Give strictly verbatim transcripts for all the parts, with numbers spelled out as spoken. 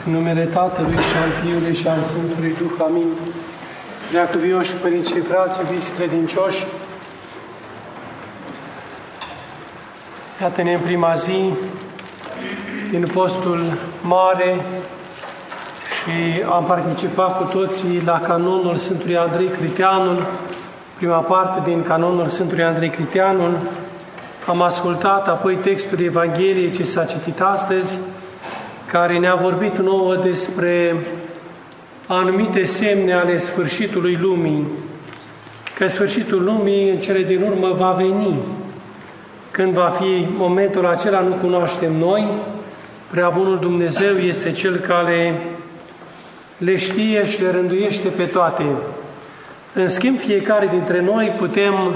În numele Tatălui și al Fiului și al Sfântului Duh, amin. Preacuvioși părinți și frați, iubiți credincioși, iată-ne în prima zi din postul mare și am participat cu toții la canonul Sfântului Andrei Criteanul, prima parte din canonul Sfântului Andrei Criteanul. Am ascultat apoi textul Evangheliei ce s-a citit astăzi, care ne-a vorbit nouă despre anumite semne ale sfârșitului lumii, că sfârșitul lumii în cele din urmă va veni. Când va fi momentul acela nu cunoaștem noi, Preabunul Dumnezeu este Cel care le știe și le rânduiește pe toate. În schimb, fiecare dintre noi putem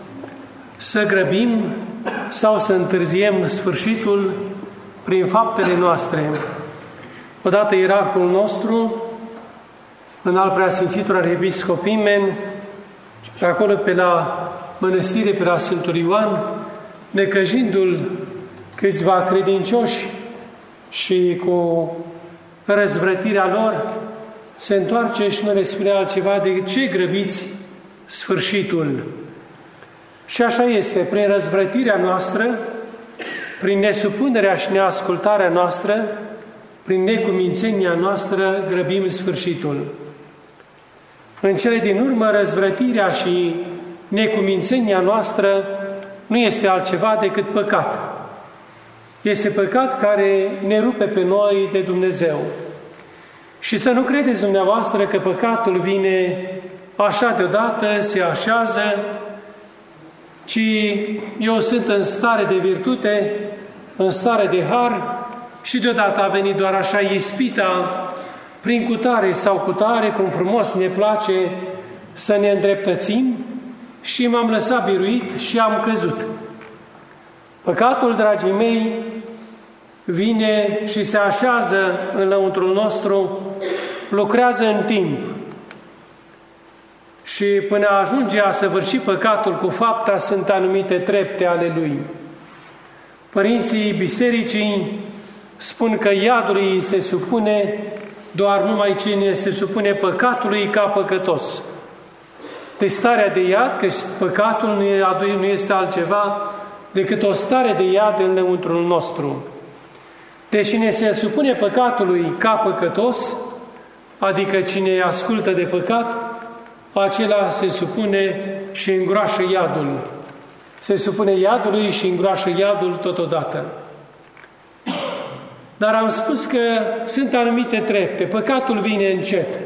să grăbim sau să întârziem sfârșitul prin faptele noastre. Odată ierarhul nostru, în al preasfințitul arhiepiscop Imen, pe acolo pe la mănăstire, pe la Sfântul Ioan, necăjindu-l câțiva credincioși și cu răzvrătirea lor, se întoarce și nu le spune altceva de ce grăbiți sfârșitul. Și așa este, prin răzvrătirea noastră, prin nesupunerea și neascultarea noastră, prin necumințenia noastră, grăbim sfârșitul. În cele din urmă, răzvrătirea și necumințenia noastră nu este altceva decât păcat. Este păcat care ne rupe pe noi de Dumnezeu. Și să nu credeți dumneavoastră că păcatul vine așa deodată, se așează, ci eu sunt în stare de virtute, în stare de har și deodată a venit doar așa ispita, prin cutare sau cutare, cum frumos ne place să ne îndreptățim și m-am lăsat biruit și am căzut. Păcatul, dragii mei, vine și se așează în lăuntrul nostru, lucrează în timp. Și până ajunge a săvârși păcatul cu fapta, sunt anumite trepte ale lui. Părinții bisericii spun că iadului se supune doar numai cine se supune păcatului ca păcătos. De starea de iad, că păcatul nu este altceva decât o stare de iad în lăuntrul nostru. Deci cine se supune păcatului ca păcătos, adică cine ascultă de păcat, acela se supune și îngroașă iadul. Se supune iadului și îngroașă iadul totodată. Dar am spus că sunt anumite trepte. Păcatul vine încet.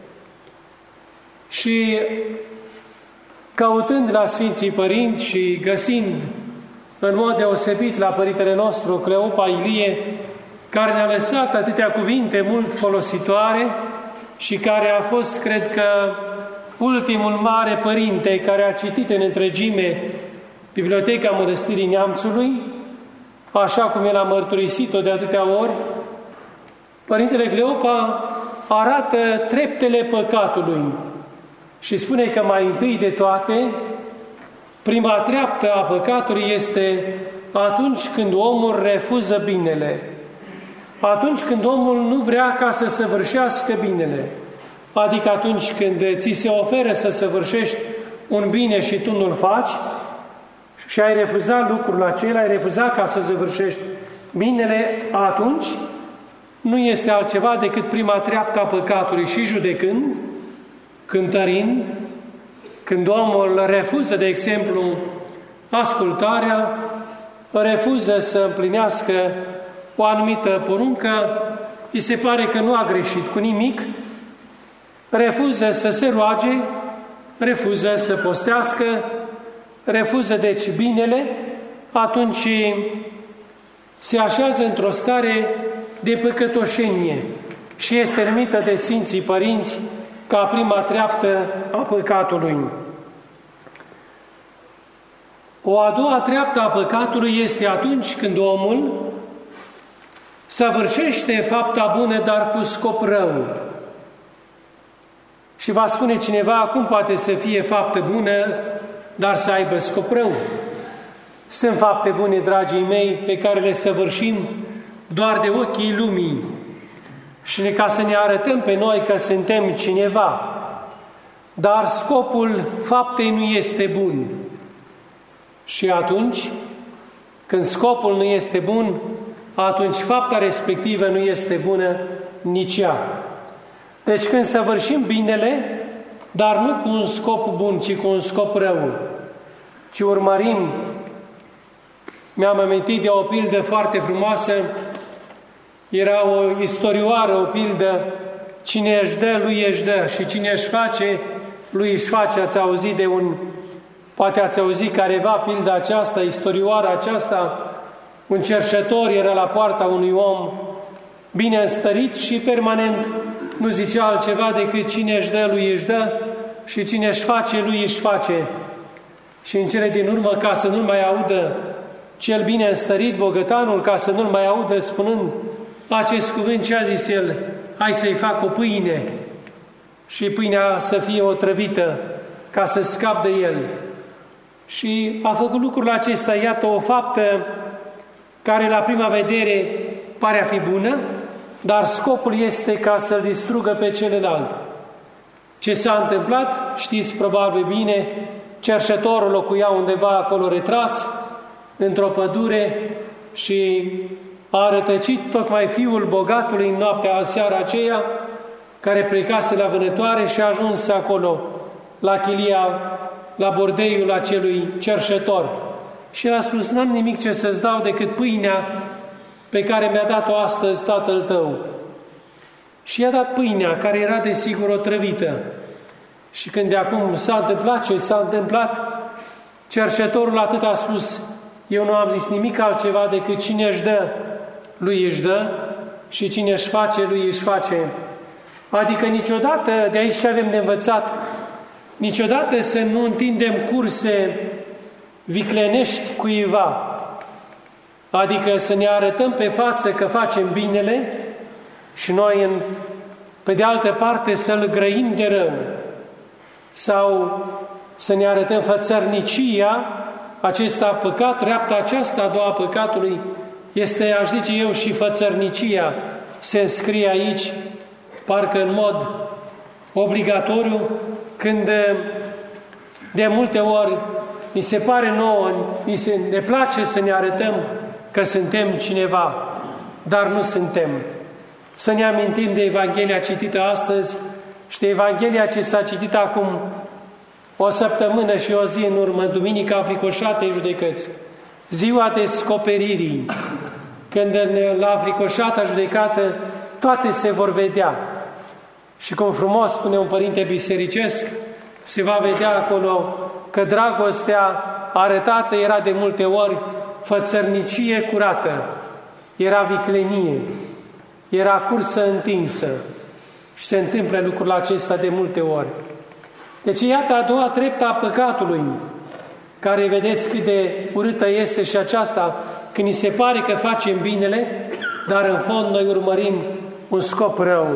Și căutând la Sfinții Părinți și găsind în mod deosebit la Părintele nostru, Cleopa Ilie, care ne-a lăsat atâtea cuvinte mult folositoare și care a fost, cred că, ultimul mare părinte care a citit în întregime Biblioteca Mănăstirii Neamțului, așa cum el a mărturisit-o de atâtea ori, Părintele Cleopa arată treptele păcatului și spune că mai întâi de toate, prima treaptă a păcatului este atunci când omul refuză binele, atunci când omul nu vrea ca să săvârșească binele, adică atunci când ți se oferă să săvârșești un bine și tu nu-l faci și ai refuzat lucrul acela, ai refuzat ca să săvârșești binele, atunci nu este altceva decât prima treaptă a păcatului și judecând, cântărind, când omul refuză, de exemplu, ascultarea, refuză să împlinească o anumită poruncă, îi se pare că nu a greșit cu nimic, refuză să se roage, refuză să postească, refuză deci binele, atunci se așează într-o stare de păcătoșenie și este numită de Sfinții Părinți ca prima treaptă a păcatului. O a doua treaptă a păcatului este atunci când omul săvârșește fapta bună, dar cu scop rău. Și va spune cineva, cum poate să fie faptă bună, dar să aibă scop rău? Sunt fapte bune, dragii mei, pe care le săvârșim doar de ochii lumii. și ca să ne arătăm pe noi că suntem cineva. Dar scopul faptei nu este bun. Și atunci, când scopul nu este bun, atunci fapta respectivă nu este bună nici ea. Deci când săvârșim binele, dar nu cu un scop bun, ci cu un scop rău, ci urmărim, mi-am amintit de o pildă foarte frumoasă, era o istorioară, o pildă, cine își dă, lui își dă, și cine își face, lui își face. Ați auzit de un, poate ați auzit careva pilda aceasta, istorioara aceasta, un cerșetor era la poarta unui om bine înstărit și permanent nu zicea altceva decât cine își dă, lui își dă, și cine își face, lui își face. Și în cele din urmă, ca să nu-l mai audă cel bine înstărit, bogătanul, ca să nu-l mai audă spunând acest cuvânt, ce a zis el? Hai să-i fac o pâine și pâinea să fie otrăvită ca să scap de el. Și a făcut lucrul acesta, iată o faptă care la prima vedere pare a fi bună, dar scopul este ca să-l distrugă pe celălalt. Ce s-a întâmplat? Știți probabil bine, cerșetorul locuia undeva acolo retras, într-o pădure, și a rătăcit tocmai fiul bogatului în noaptea, seara aceea, care plecase la vânătoare și a ajuns acolo, la chilia, la bordeiul acelui cerșetor. Și el a spus, n-am nimic ce să-ți dau decât pâinea pe care mi-a dat-o astăzi tatăl tău. Și i-a dat pâinea, care era desigur otrăvită. Și când de acum s-a întâmplat ce s-a întâmplat, cerșetorul atât a spus, eu nu am zis nimic altceva decât cine își dă, lui își dă, și cine își face, lui își face. Adică niciodată, de aici avem de învățat, niciodată să nu întindem curse viclenești cuiva. Adică să ne arătăm pe față că facem binele și noi, în, pe de altă parte, să-l grăim de rău. Sau să ne arătăm fățărnicia, acesta păcat, treapta aceasta a doua păcatului, este, aș zice eu, și fățărnicia. Se înscrie aici, parcă în mod obligatoriu, când de multe ori ni se pare nouă, ni se, ne place să ne arătăm că suntem cineva, dar nu suntem. Să ne amintim de Evanghelia citită astăzi și de Evanghelia ce s-a citit acum o săptămână și o zi în urmă, Duminica Africoșatei Judecăți, ziua descoperirii, când la Africoșata Judecată toate se vor vedea. Și cum frumos spune un părinte bisericesc, se va vedea acolo că dragostea arătată era de multe ori fățărnicie curată, era viclenie, era cursă întinsă. Și se întâmplă lucrul acesta de multe ori. Deci iată a doua treptă a păcatului, care vedeți cât de urâtă este și aceasta, când ni se pare că facem binele, dar în fond noi urmărim un scop rău.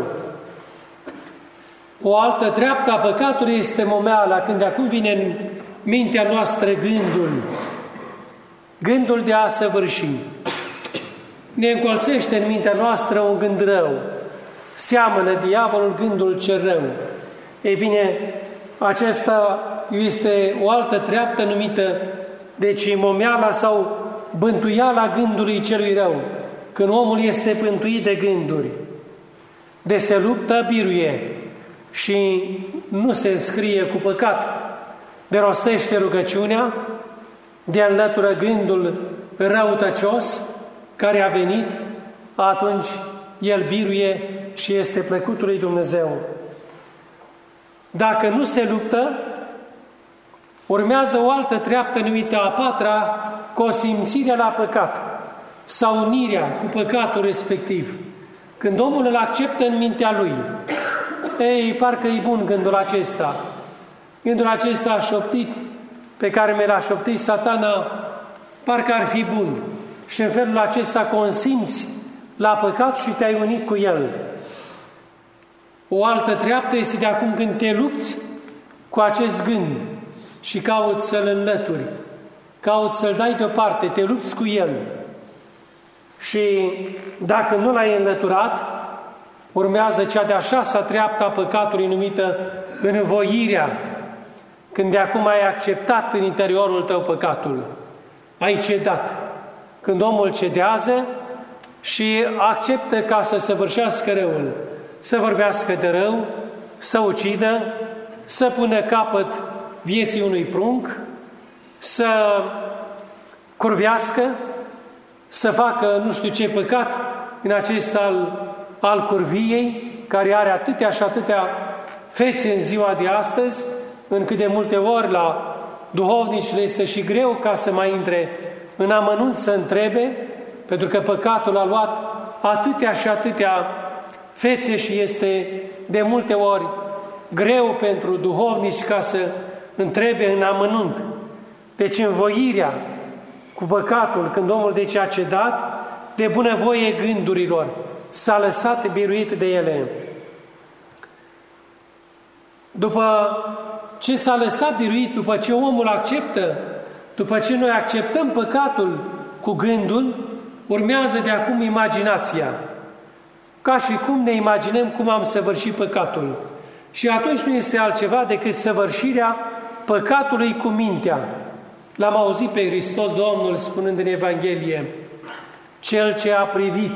O altă treaptă a păcatului este momeala, când de acum vine în mintea noastră gândul, gândul de a săvârși. Ne încolțește în mintea noastră un gând rău. Seamănă diavolul gândul cel rău. Ei bine, acesta este o altă treaptă numită, deci momeala sau bântuiala gândului celui rău. Când omul este bântuit de gânduri, de se luptă, biruie și nu se înscrie cu păcat, de rostește rugăciunea, de înlătură gândul răutăcios care a venit, atunci el biruie și este plăcutul lui Dumnezeu. Dacă nu se luptă, urmează o altă treaptă numită a patra, consimțirea la păcat sau unirea cu păcatul respectiv. Când omul îl acceptă în mintea lui, ei, parcă e bun gândul acesta. Gândul acesta șoptit, pe care mi l-a șoptit Satana, parcă ar fi bun. Și în felul acesta consimți la păcat și te-ai unit cu el. O altă treaptă este de acum când te lupți cu acest gând și cauți să-l înlături, cauți să-l dai deoparte, te lupți cu el. Și dacă nu l-ai înlăturat, Urmează cea de-a șasea treaptă a păcatului numită învoirea, când de acum ai acceptat în interiorul tău păcatul, ai cedat. Când omul cedează și acceptă ca să săvârșească răul, să vorbească de rău, să ucidă, să pună capăt vieții unui prunc, să curvească, să facă nu știu ce păcat în acesta al, al curviei, care are atâtea și atâtea fețe în ziua de astăzi, încât de multe ori la duhovnici le este și greu ca să mai intre în amănunt să întrebe, pentru că păcatul a luat atâtea și atâtea fețe și este de multe ori greu pentru duhovnici ca să întrebe în amănunt. Deci învoirea cu păcatul, când omul deci a cedat, de bunăvoie gândurilor, s-a lăsat biruit de ele. După ce s-a lăsat biruit, după ce omul acceptă, după ce noi acceptăm păcatul cu gândul, urmează de acum imaginația. Ca și cum ne imaginăm cum am săvârșit păcatul. Și atunci nu este altceva decât săvârșirea păcatului cu mintea. L-am auzit pe Hristos Domnul spunând în Evanghelie: cel ce a privit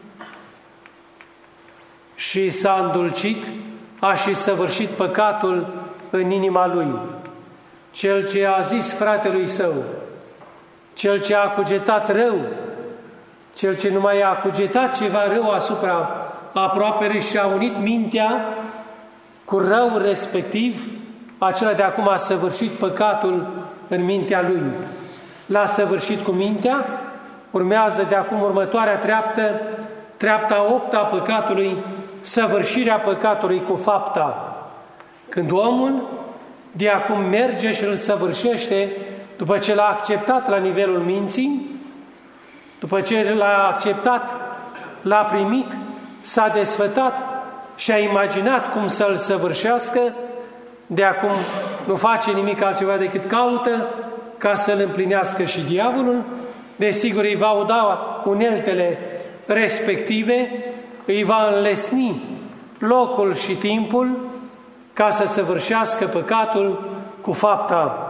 și s-a îndulcit, a și săvârșit păcatul în inima lui. Cel ce a zis fratelui său, cel ce a cugetat rău, cel ce nu mai a cugetat ceva rău asupra aproapelui și a unit mintea cu rău respectiv, acela de acum a săvârșit păcatul în mintea lui. L-a săvârșit cu mintea, urmează de acum următoarea treaptă, treapta opta a păcatului, săvârșirea păcatului cu fapta. Când omul de acum merge și îl săvârșește după ce l-a acceptat la nivelul minții, după ce l-a acceptat, l-a primit, s-a desfătat și a imaginat cum să-l săvârșească, de acum nu face nimic altceva decât caută ca să-l împlinească și diavolul. Desigur, îi va da uneltele respective, îi va înlesni locul și timpul ca să săvârșească păcatul cu fapta.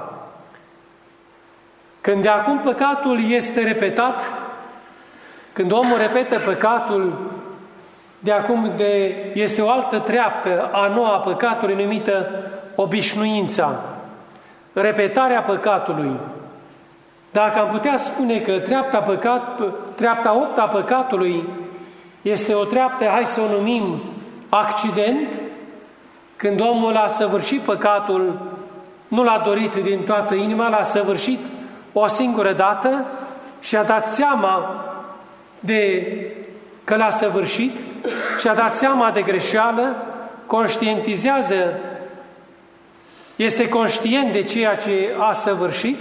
Când de acum păcatul este repetat, când omul repetă păcatul, de acum de, este o altă treaptă a noua a păcatului numită obișnuința, repetarea păcatului. Dacă am putea spune că treapta, păcat, treapta opta a păcatului este o treaptă, hai să o numim accident, când omul a săvârșit păcatul, nu l-a dorit din toată inima, l-a săvârșit o singură dată și a dat seama de că l-a săvârșit și a dat seama de greșeală, conștientizează, este conștient de ceea ce a săvârșit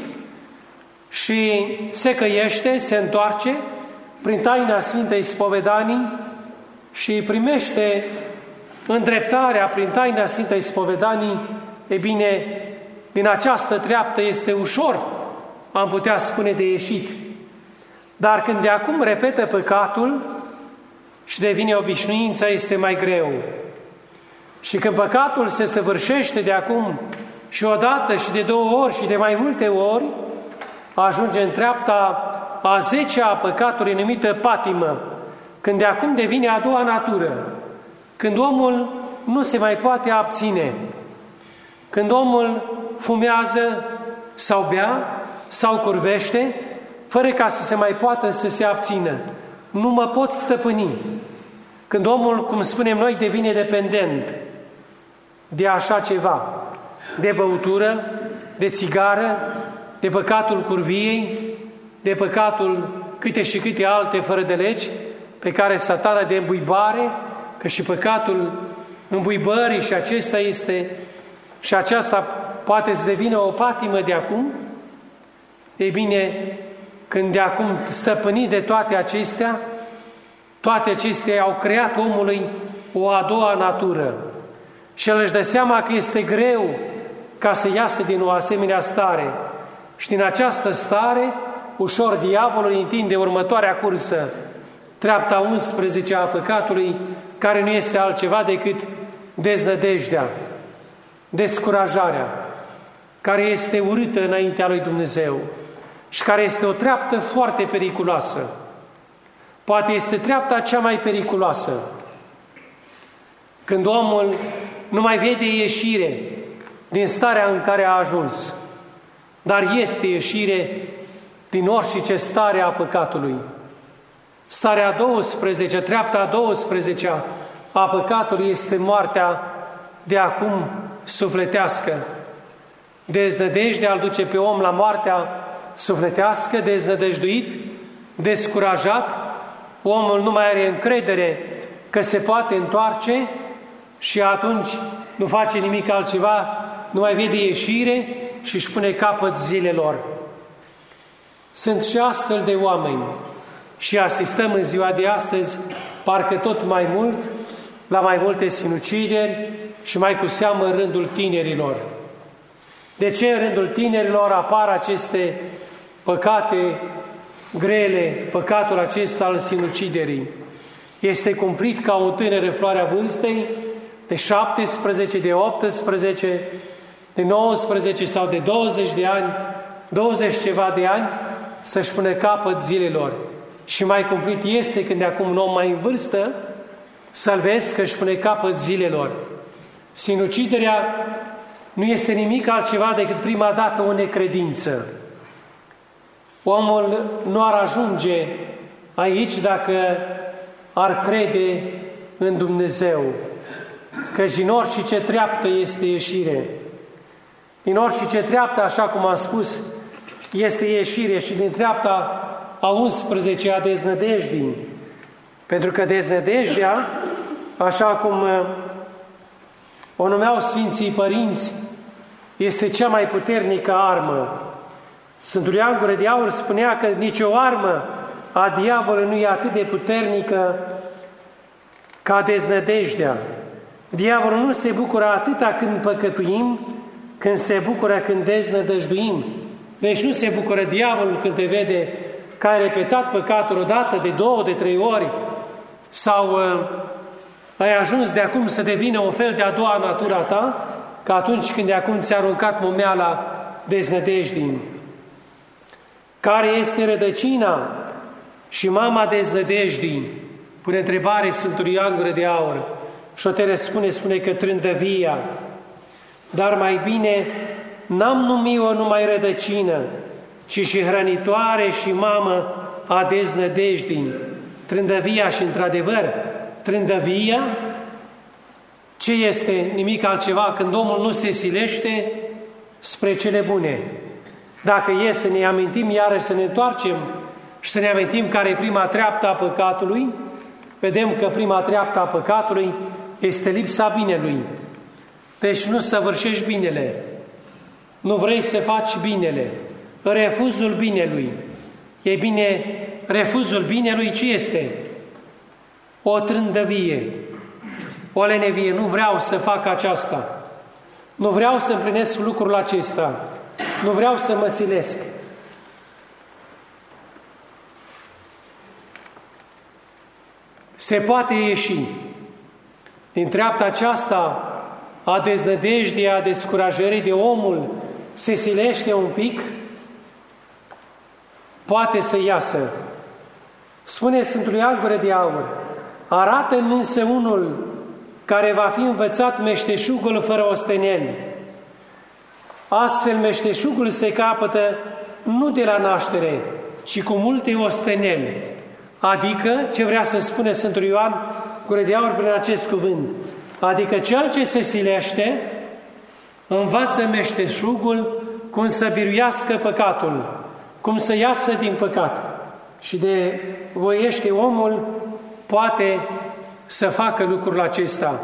și se căiește, se întoarce prin taina Sfintei Spovedanii și primește îndreptarea prin taina Sfintei Spovedanii. E bine, din această treaptă este ușor, am putea spune, de ieșit. Dar când de acum repetă păcatul și devine obișnuința, este mai greu. Și când păcatul se săvârșește de acum și odată și de două ori și de mai multe ori, ajunge în treapta a zecea a păcatului numită patimă, când de acum devine a doua natură, când omul nu se mai poate abține, când omul fumează sau bea sau curvește, fără ca să se mai poată să se abțină. Nu mă pot stăpâni. Când omul, cum spunem noi, devine dependent de așa ceva, de băutură, de țigară, de păcatul curviei, de păcatul câte și câte alte fără de legi, pe care Satana de îmbuibare, că și păcatul îmbuibării și acesta este, și aceasta poate să devină o patimă de acum. Ei bine, când de acum stăpânit de toate acestea, toate acestea au creat omului o a doua natură. Și el își dă seama că este greu ca să iasă din o asemenea stare. Și din această stare, ușor diavolul întinde următoarea cursă. treapta unsprezecea a păcatului, care nu este altceva decât deznădejdea, descurajarea, care este urâtă înaintea lui Dumnezeu și care este o treaptă foarte periculoasă. Poate este treapta cea mai periculoasă, când omul nu mai vede ieșire din starea în care a ajuns, dar este ieșire din orice stare a păcatului. Starea a douăsprezecea, treapta a douăsprezecea a păcatului este moartea de acum sufletească. Deznădejdea îl duce pe om la moartea sufletească, deznădăjduit, descurajat, omul nu mai are încredere că se poate întoarce și atunci nu face nimic altceva, nu mai vede ieșire și își pune capăt zilelor. Sunt și astfel de oameni și asistăm în ziua de astăzi, parcă tot mai mult, la mai multe sinucideri și mai cu seamă în rândul tinerilor. De ce în rândul tinerilor apar aceste păcate grele, păcatul acesta al sinuciderii? Este cumplit ca o tânără floarea vârstei, de șaptesprezece, de optsprezece, de nouăsprezece sau de douăzeci de ani, douăzeci ceva de ani, să-și pune capăt zilelor. Și mai cumplit este când de acum un om mai în vârstă să-l vezi că își pune capăt zilelor. Sinuciderea nu este nimic altceva decât prima dată o necredință. Omul nu ar ajunge aici dacă ar crede în Dumnezeu, căci din orice treaptă este ieșire. Din orice treaptă, așa cum am spus, este ieșire și din treapta a unsprezecea a deznădejdii. Pentru că deznădejdea, așa cum o numeau Sfinții Părinți, este cea mai puternică armă. Sfântul Ioan Gură de Aur spunea că nicio armă a diavolului nu e atât de puternică ca deznădejdea. Diavolul nu se bucură atâta când păcătuim, când se bucură când deznădăjduim. Deci nu se bucură diavolul când te vede că ai repetat păcatul odată, de două, de trei ori, sau uh, ai ajuns de acum să devină un fel de a doua natura ta, că atunci când de acum ți-a aruncat momeala deznădejdii. Care este rădăcina și mama deznădejdii? Pune întrebare Sfântul Ioan Gură de Aur și o te răspune, spune că trândăvia. Dar mai bine n-am numit-o numai rădăcină, ci și hrănitoare și mamă a deznădejdii. Trândăvia și într-adevăr, trândăvia, ce este nimic altceva când omul nu se silește spre cele bune? Dacă e să ne amintim iarăși să ne întoarcem și să ne amintim care e prima treaptă a păcatului, vedem că prima treaptă a păcatului este lipsa binelui. Deci nu săvârșești binele, nu vrei să faci binele, refuzul binelui. Ei bine, refuzul binelui ce este? O trândăvie, o lenevie. Nu vreau să fac aceasta, nu vreau să împlinesc lucrul acesta, nu vreau să mă silesc. Se poate ieși din treapta aceasta a deznădejdii, a descurajării de omul, se silește un pic, poate să iasă. Spune Sfântul Ioan Gură de Aur, arată-mi însă unul care va fi învățat meșteșugul fără osteneli. Astfel meșteșugul se capătă nu de la naștere, ci cu multe osteneli. Adică, ce vrea să spune Sfântul Ioan Gură de Aur prin acest cuvânt? Adică cel ce se silește învață meșteșugul cum să biruiască păcatul, cum să iasă din păcat. Și de voiește omul poate să facă lucrul acesta.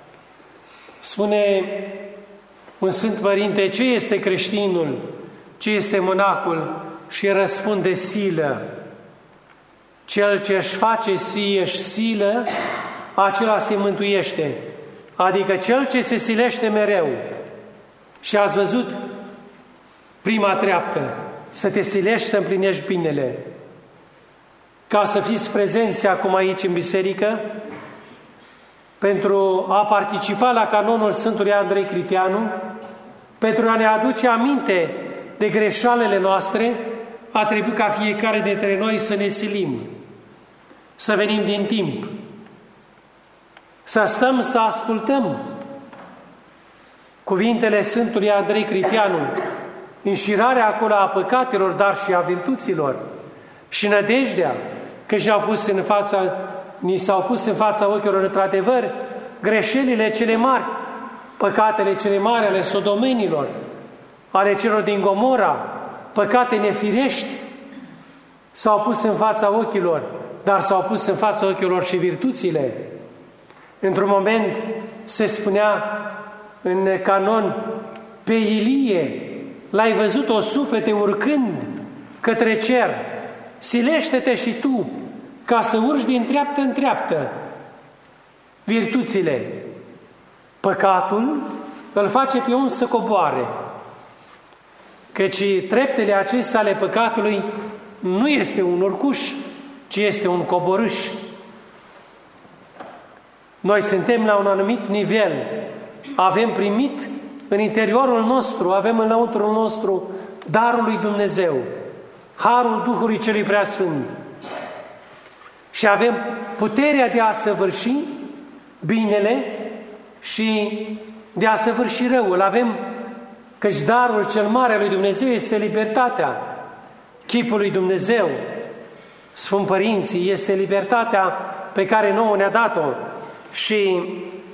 Spune un Sfânt Părinte, ce este creștinul, ce este monahul? Și răspunde silă. Cel ce își face sie și silă, acela se mântuiește. Adică cel ce se silește mereu. Și ați văzut prima treaptă, să te silești să împlinești binele. ca să fiți prezenți acum aici în biserică pentru a participa la canonul Sfântului Andrei Criteanu, pentru a ne aduce aminte de greșalele noastre, a trebuit ca fiecare dintre noi să ne silim, să venim din timp, să stăm să ascultăm cuvintele Sfântului Andrei Criteanu, înșirarea acolo a păcatelor, dar și a virtuților, și nădejdea că și-au pus în fața, ni s-au pus în fața ochilor într-adevăr greșelile cele mari, păcatele cele mari ale sodomenilor, ale celor din Gomora, păcate nefirești, s-au pus în fața ochilor, dar s-au pus în fața ochilor și virtuțile. Într-un moment se spunea în canon, pe Ilie l-ai văzut o suflete urcând către cer, silește-te și tu ca să urci din treaptă în treaptă virtuțile. Păcatul îl face pe om să coboare, căci treptele acestea ale păcatului nu este un urcuș, ci este un coborâș. Noi suntem la un anumit nivel, avem primit în interiorul nostru, avem în lăuntrul nostru darul lui Dumnezeu, harul Duhului Celui Preasfânt și avem puterea de a săvârși binele și de a săvârși răul. Avem, căci darul cel mare al lui Dumnezeu este libertatea. Chipul lui Dumnezeu, spun părinții, este libertatea pe care nouă ne-a dat-o. Și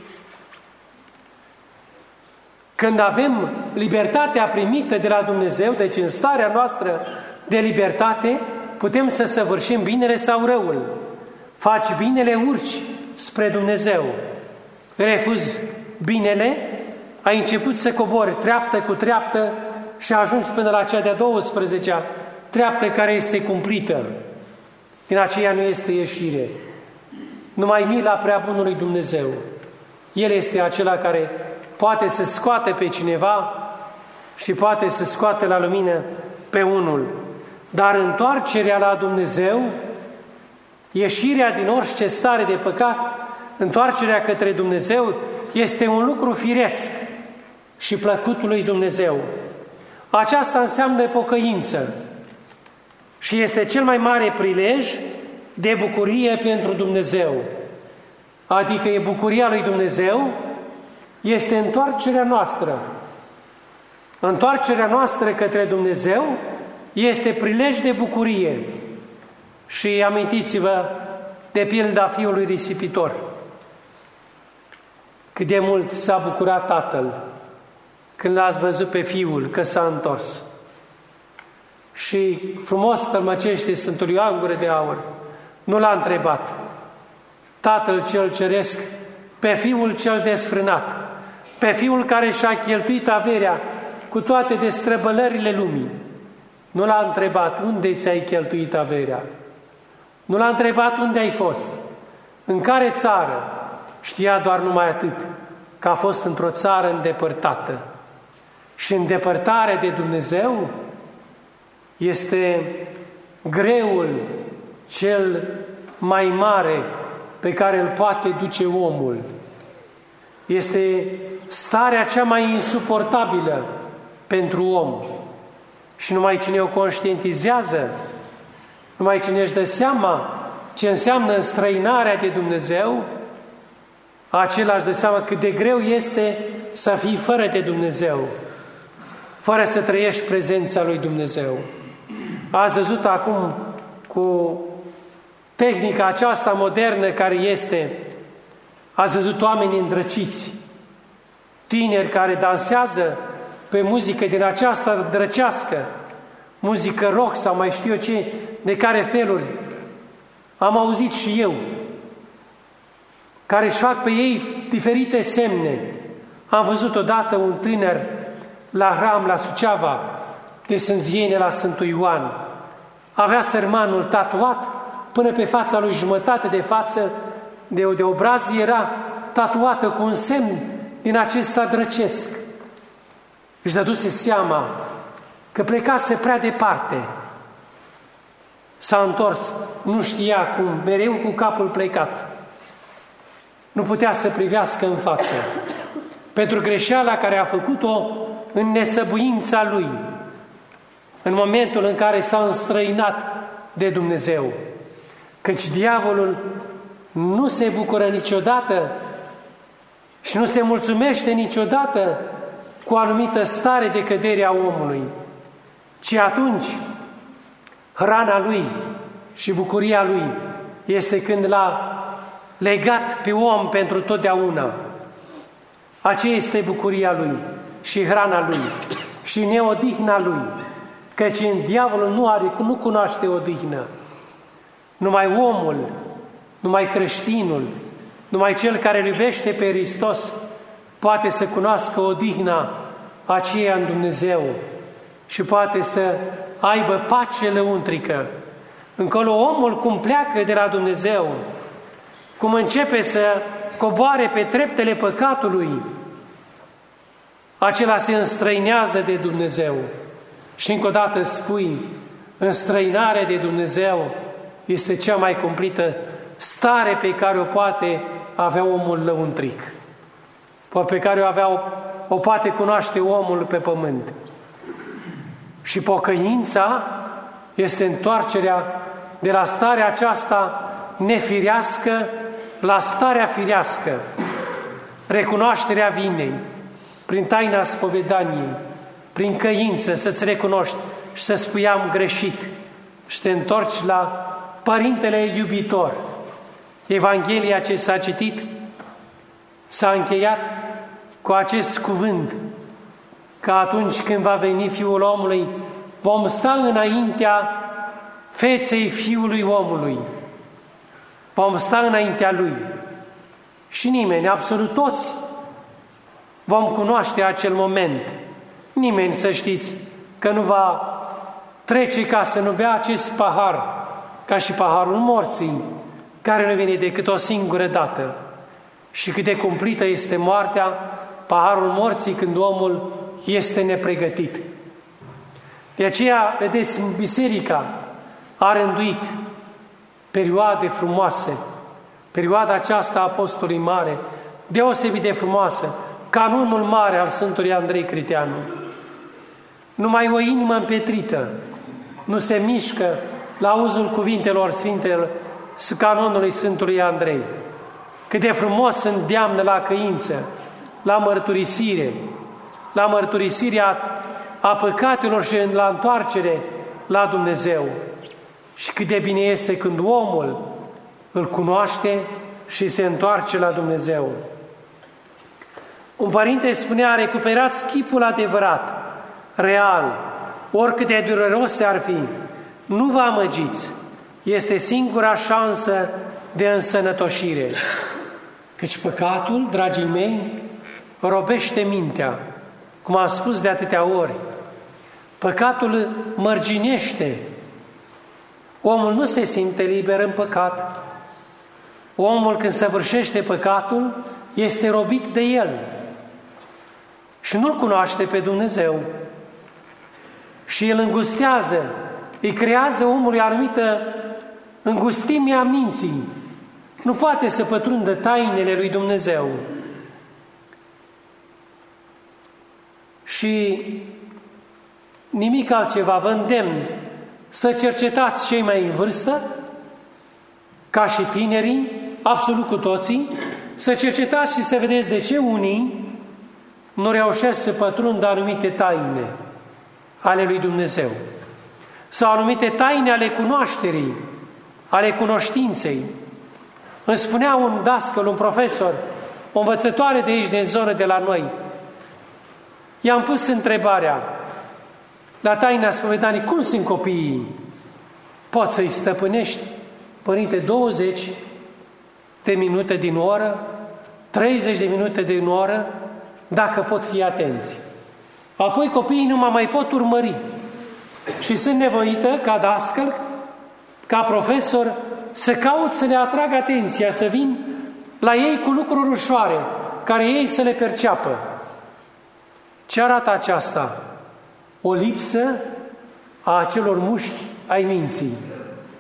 când avem libertatea primită de la Dumnezeu, deci în starea noastră de libertate, putem să săvârșim binele sau răul. Faci binele, urci spre Dumnezeu. Refuzi binele, ai început să cobori treaptă cu treaptă și ajungi până la cea de-a douăsprezecea treaptă care este cumplită. Din aceea nu este ieșire. Numai mila prea bunului Dumnezeu. El este acela care poate să scoate pe cineva și poate să scoate la lumină pe unul. Dar întoarcerea la Dumnezeu, ieșirea din orice stare de păcat, întoarcerea către Dumnezeu este un lucru firesc și plăcut lui Dumnezeu. Aceasta înseamnă pocăință și este cel mai mare prilej de bucurie pentru Dumnezeu. Adică e bucuria lui Dumnezeu, este întoarcerea noastră. Întoarcerea noastră către Dumnezeu este prilej de bucurie. Și amintiți-vă de pilda fiului risipitor. Cât de mult s-a bucurat tatăl când l-ați văzut pe fiul că s-a întors. Și frumos tălmăcește Sfântul Ioan Gură de Aur. Nu l-a întrebat Tatăl cel ceresc pe fiul cel desfrânat, pe fiul care și-a cheltuit averea cu toate destrăbălările lumii. Nu l-a întrebat unde ți-ai cheltuit averea. Nu l-a întrebat unde ai fost, în care țară. Știa doar numai atât, că a fost într-o țară îndepărtată. Și îndepărtarea de Dumnezeu este greul cel mai mare pe care îl poate duce omul. Este starea cea mai insuportabilă pentru om. Și numai cine o conștientizează, numai cine își dă seama ce înseamnă înstrăinarea de Dumnezeu, acela își dă seama cât de greu este să fii fără de Dumnezeu, fără să trăiești prezența lui Dumnezeu. Ați văzut acum cu tehnica aceasta modernă care este, ați văzut oameni îndrăciți, tineri care dansează pe muzică din aceasta drăcească, muzică rock sau mai știu eu ce, de care feluri. Am auzit și eu, care își fac pe ei diferite semne. Am văzut odată un tânăr la Hram, la Suceava, de Sânziene, la Sfântul Ioan. Avea sărmanul tatuat până pe fața lui, jumătate de față, de, de obraz, era tatuată cu un semn din acesta drăcesc. Își dăduse seama că plecase prea departe. S-a întors, nu știa cum, mereu cu capul plecat. Nu putea să privească în față. Pentru greșeala care a făcut-o în nesăbuința lui, în momentul în care s-a înstrăinat de Dumnezeu. Căci diavolul nu se bucură niciodată și nu se mulțumește niciodată cu o anumită stare de cădere a omului, ci atunci hrana lui și bucuria lui este când l-a legat pe om pentru totdeauna. Aceea este bucuria lui și hrana lui și neodihna lui, căci în diavolul nu are, nu cunoaște odihnă. Numai omul, numai creștinul, numai cel care îl iubește pe Hristos poate să cunoască odihna aceea în Dumnezeu și poate să aibă pace lăuntrică. Încolo omul cum pleacă de la Dumnezeu, cum începe să coboare pe treptele păcatului, acela se înstrăinează de Dumnezeu. Și încă o dată spui, înstrăinarea de Dumnezeu este cea mai cumplită stare pe care o poate avea omul lăuntric, pe care o, avea, o poate cunoaște omul pe pământ. Și pocăința este întoarcerea de la starea aceasta nefirească la starea firească, recunoașterea vinei, prin taina spovedaniei, prin căință, să-ți recunoști și să spui am greșit și te întorci la Părintele iubitor. Evanghelia ce s-a citit s-a încheiat cu acest cuvânt, că atunci când va veni Fiul omului, vom sta înaintea feței Fiului omului. Vom sta înaintea Lui. Și nimeni, absolut toți, vom cunoaște acel moment. Nimeni, să știți, că nu va trece ca să nu bea acest pahar, ca și paharul morții, care nu vine decât o singură dată. Și cât de cumplită este moartea, paharul morții, când omul este nepregătit. De aceea, vedeți, biserica a rânduit perioade frumoase, perioada aceasta a Apostolului Mare, deosebit de frumoasă, canonul mare al Sfântului Andrei Criteanu. Numai o inimă împetrită nu se mișcă la auzul cuvintelor Sfintelor canonului Sfântului Andrei. Cât de frumos îndeamnă la căință, la mărturisire, la mărturisirea a păcatelor și la întoarcere la Dumnezeu. Și cât de bine este când omul îl cunoaște și se întoarce la Dumnezeu. Un părinte spunea, recuperați chipul adevărat, real, oricât de dureros ar fi, nu vă amăgiți, este singura șansă de însănătoșire. Căci păcatul, dragii mei, robește mintea, cum am spus de atâtea ori. Păcatul mărginește. Omul nu se simte liber în păcat. Omul, când săvârșește păcatul, este robit de el și nu-L cunoaște pe Dumnezeu. Și îl îngustează, îi creează omului anumită îngustime a minții. Nu poate să pătrundă tainele lui Dumnezeu. Și nimic altceva, vă îndemn să cercetați cei mai în vârstă, ca și tinerii, absolut cu toții, să cercetați și să vedeți de ce unii nu reușesc să pătrundă anumite taine ale lui Dumnezeu sau anumite taine ale cunoașterii, ale cunoștinței. Îmi spunea un dascăl, un profesor, o învățătoare de aici, din zonă de la noi, i-am pus întrebarea la taina spovedanii, cum sunt copiii? Poți să-i stăpânești, părinte, douăzeci de minute din oră, treizeci de minute din oră, dacă pot fi atenți. Apoi copiii nu mă mai pot urmări și sunt nevoită, ca dascăl, ca profesor, să caut să le atrag atenția, să vin la ei cu lucruri ușoare, care ei să le perceapă. Ce arată aceasta? O lipsă a acelor mușchi ai minții.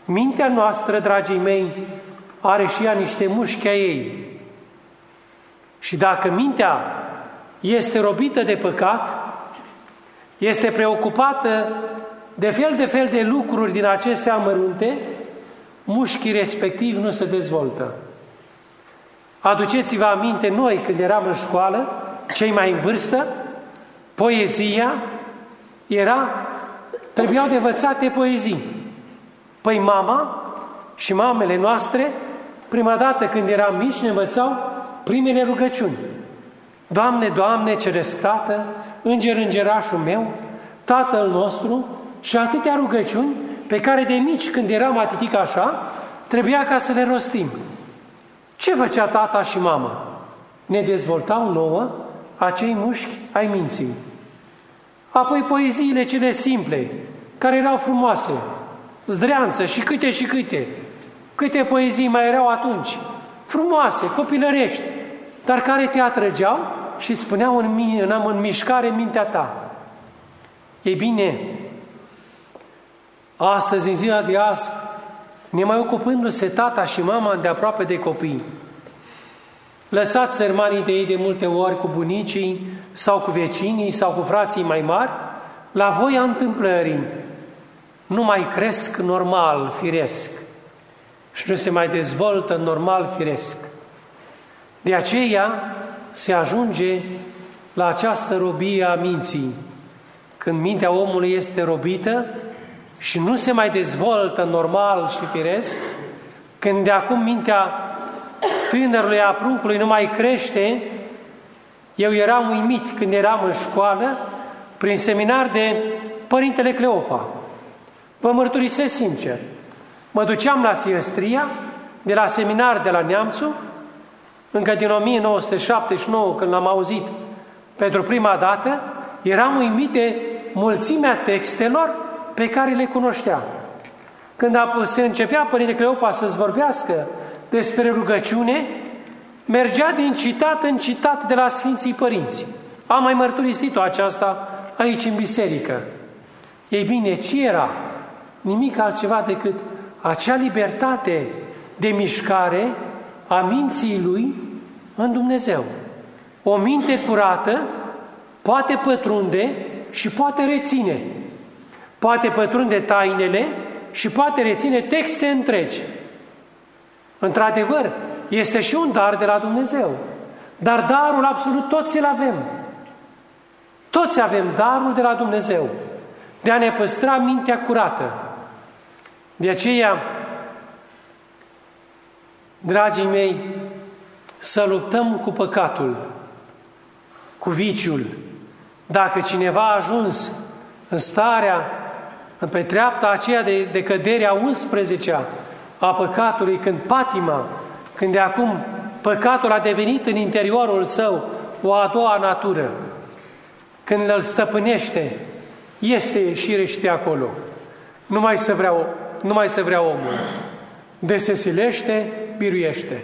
Mintea noastră, dragii mei, are și ea niște mușchi ai ei. Și dacă mintea este robită de păcat, este preocupată de fel de fel de lucruri din acestea mărunte, mușchii respectiv nu se dezvoltă. Aduceți-vă aminte, noi când eram în școală, cei mai în vârstă, poezia era, trebuiau de învățate poezii. Păi mama și mamele noastre, prima dată când eram mici, ne învățau primele rugăciuni. Doamne, Doamne, Ceresc Tată, Înger, Îngerașul meu, Tatăl nostru, și atâtea rugăciuni pe care de mici, când eram atitic așa, trebuia ca să le rostim. Ce făcea tata și mama? Ne dezvoltau nouă acei mușchi ai minții. Apoi poeziile cele simple, care erau frumoase, zdreanță și câte și câte. Câte poezii mai erau atunci, frumoase, copilărești, dar care te atrăgeau și spuneau în, în, în mișcare mintea ta. Ei bine, astăzi, în ziua de azi, nemai ocupându-se tata și mama de aproape de copii, lăsați sărmanii de ei de multe ori cu bunicii sau cu vecinii sau cu frații mai mari, la voia întâmplării nu mai cresc normal, firesc, și nu se mai dezvoltă normal, firesc. De aceea se ajunge la această robie a minții. Când mintea omului este robită și nu se mai dezvoltă normal și firesc, când de acum mintea tânărului, a pruncului nu mai crește, eu eram uimit când eram în școală, prin seminar de Părintele Cleopa. Vă mărturisesc sincer, mă duceam la Siestria, de la seminar de la Neamțu, încă din o mie nouă sute șaptezeci și nouă, când l-am auzit pentru prima dată, eram uimit de mulțimea textelor pe care le cunoșteam. Când se începea Părintele Cleopa să-ți vorbească despre rugăciune, mergea din citat în citat de la Sfinții Părinți. Am mai mărturisit-o aceasta aici în biserică. Ei bine, ce era? Nimic altceva decât acea libertate de mișcare a minții lui în Dumnezeu. O minte curată poate pătrunde și poate reține. Poate pătrunde tainele și poate reține texte întregi. Într-adevăr, este și un dar de la Dumnezeu. Dar darul absolut toți îl avem. Toți avem darul de la Dumnezeu de a ne păstra mintea curată. De aceea, dragii mei, să luptăm cu păcatul, cu viciul. Dacă cineva a ajuns în starea, pe treapta aceea de, de cădere a unsprezecea a păcatului, când patima, când de acum păcatul a devenit în interiorul său o a doua natură, când îl stăpânește, este șirește acolo. Nu mai să vrea, nu mai să vrea omul. De se silește, biruiește.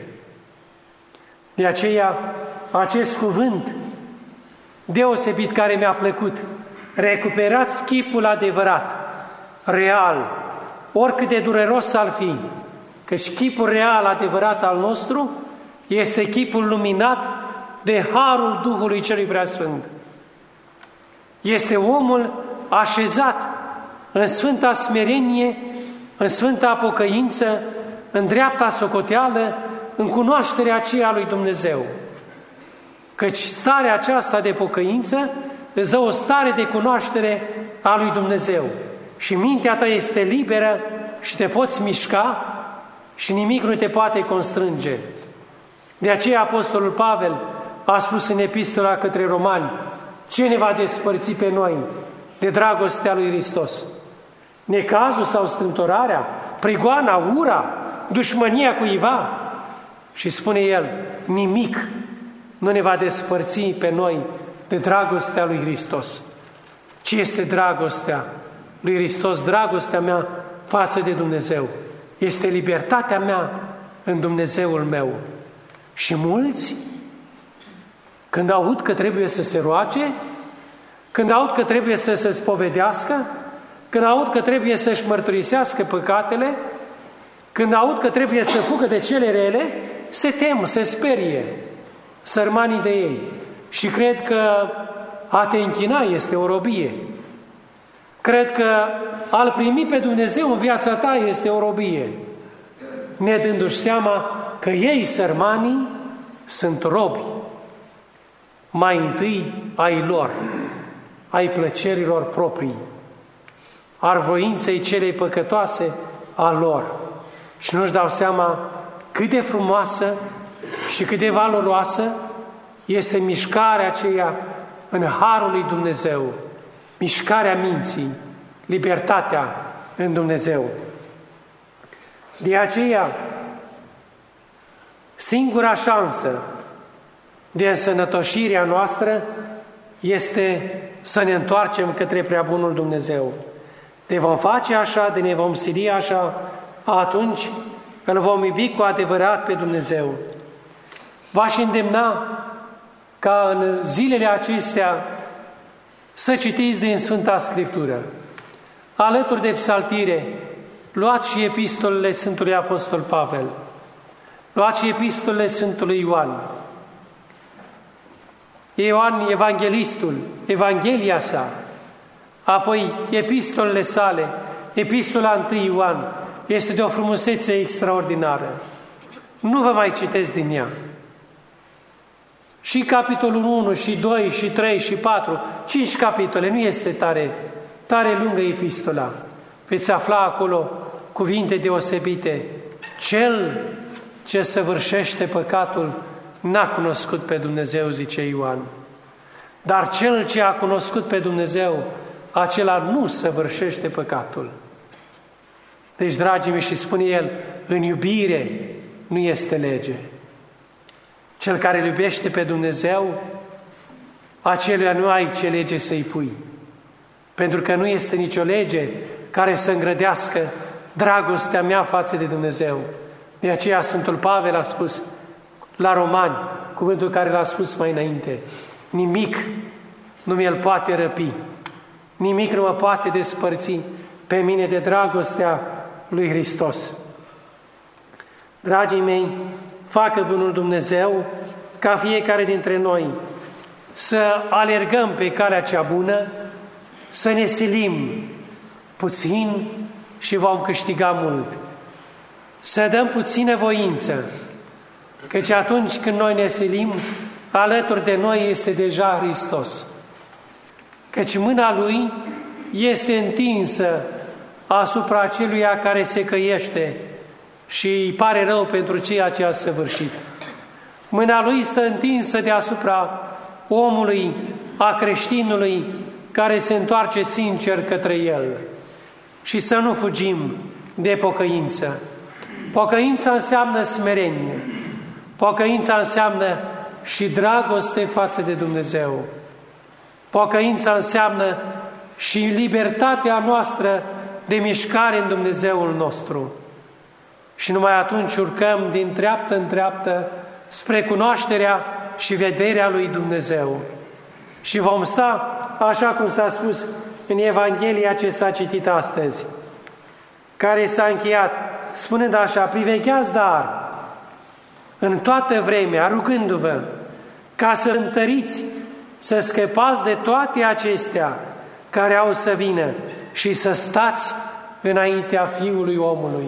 De aceea, acest cuvânt deosebit care mi-a plăcut, recuperați chipul adevărat, real, oricât de dureros ar fi, căci chipul real adevărat al nostru este chipul luminat de harul Duhului Celui Preasfânt. Este omul așezat în sfânta smerenie, în sfânta pocăință, în dreapta socoteală, în cunoașterea aceea lui Dumnezeu. Căci starea aceasta de pocăință îți dă o stare de cunoaștere a lui Dumnezeu. Și mintea ta este liberă și te poți mișca și nimic nu te poate constrânge. De aceea Apostolul Pavel a spus în epistola către Romani: ce ne va despărți pe noi de dragostea lui Hristos? Necazul sau strâmtorarea, prigoana, ura, dușmânia cuiva? Și spune el: nimic nu ne va despărți pe noi de dragostea lui Hristos. Ce este dragostea lui Hristos? Dragostea mea față de Dumnezeu. Este libertatea mea în Dumnezeul meu. Și mulți, când aud că trebuie să se roage, când aud că trebuie să se spovedească, când aud că trebuie să-și mărturisească păcatele, Când aud că trebuie să fugă de cele rele, se tem, se sperie sărmanii de ei și cred că a te închina este o robie. Cred că a-L primi pe Dumnezeu în viața ta este o robie, ne dându-și seama că ei, sărmanii, sunt robi mai întâi ai lor, ai plăcerilor proprii, ar voinței celei păcătoase a lor. Și nu-și dau seama cât de frumoasă și cât de valoroasă este mișcarea aceea în harul lui Dumnezeu, mișcarea minții, libertatea în Dumnezeu. De aceea, singura șansă de însănătoșirea noastră este să ne întoarcem către Preabunul Dumnezeu. De vom face așa, de ne vom sili așa, atunci îl vom iubi cu adevărat pe Dumnezeu. V-aș îndemna ca în zilele acestea să citiți din Sfânta Scriptură. Alături de psaltire, luați și epistolele Sfântului Apostol Pavel, luați și epistolele Sfântului Ioan. Ioan, evanghelistul, Evanghelia sa, apoi epistolele sale, epistola întâi Ioan, este de o frumusețe extraordinară. Nu vă mai citesc din ea. Și capitolul unu, și doi, și trei, și patru, cinci capitole, nu este tare, tare lungă epistola. Veți afla acolo cuvinte deosebite. Cel ce săvârșește păcatul n-a cunoscut pe Dumnezeu, zice Ioan. Dar cel ce a cunoscut pe Dumnezeu, acela nu săvârșește păcatul. Deci, dragii mei, și spune el, în iubire nu este lege. Cel care îl iubește pe Dumnezeu, acelea nu ai ce lege să-i pui. Pentru că nu este nicio lege care să îngrădească dragostea mea față de Dumnezeu. De aceea Sfântul Pavel a spus la Romani, cuvântul care l-a spus mai înainte, nimic nu mi-l poate răpi, nimic nu mă poate despărți pe mine de dragostea lui Hristos. Dragii mei, facă bunul Dumnezeu ca fiecare dintre noi să alergăm pe calea cea bună, să ne silim puțin și vom câștiga mult. Să dăm puțină voință, căci atunci când noi ne silim, alături de noi este deja Hristos. Căci mâna Lui este întinsă asupra aceluia care se căiește și îi pare rău pentru ceea ce a săvârșit. Mâna Lui stă întinsă deasupra omului, a creștinului, care se întoarce sincer către El. Și să nu fugim de pocăință. Pocăința înseamnă smerenie. Pocăința înseamnă și dragoste față de Dumnezeu. Pocăința înseamnă și libertatea noastră de mișcare în Dumnezeul nostru. Și numai atunci urcăm din treaptă în treaptă spre cunoașterea și vederea lui Dumnezeu. Și vom sta, așa cum s-a spus în Evanghelia ce s-a citit astăzi, care s-a încheiat, spunând așa, privegheați dar în toată vremea, rugându-vă, ca să întăriți, să scăpați de toate acestea care au să vină și să stați înaintea Fiului omului.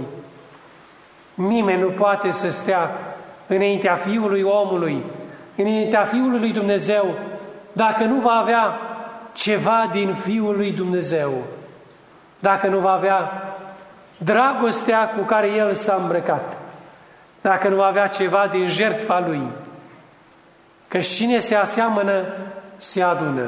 Nimeni nu poate să stea înaintea Fiului omului, înaintea Fiului lui Dumnezeu, dacă nu va avea ceva din Fiul lui Dumnezeu, dacă nu va avea dragostea cu care El s-a îmbrăcat, dacă nu va avea ceva din jertfa Lui. Că cine se aseamănă, se adună.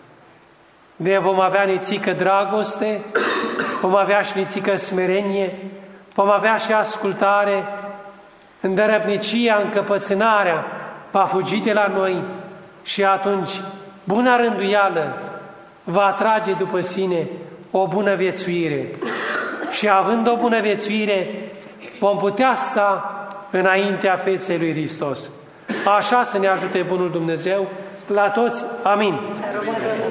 De vom avea nițică dragoste, vom avea și nițică smerenie, vom avea și ascultare, îndărăbnicia, încăpățânarea va fugi de la noi și atunci buna rânduială va atrage după sine o bună viețuire. Și având o bună viețuire, vom putea sta înaintea feței lui Hristos. Așa să ne ajute bunul Dumnezeu la toți. Amin.